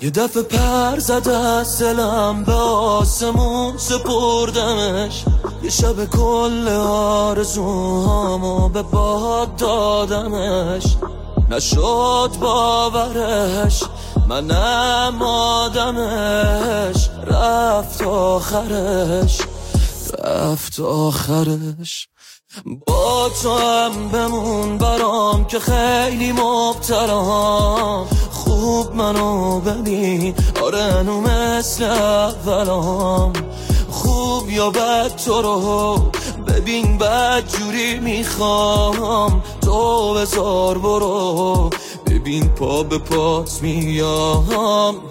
یه دفعه پر زد از دلم، به آسمون سپردمش. یه شب کل آرزوهامو به باد دادمش. نشد باورش، منم آدمش. رفت آخرش. با تو هم بمون برام که خیلی مبتلام. خوب منو ببین، آره نو مثل اولام. خوب یا بد تو رو ببین، بد جوری میخوام. تو بذار برو، ببین پا به پات میام.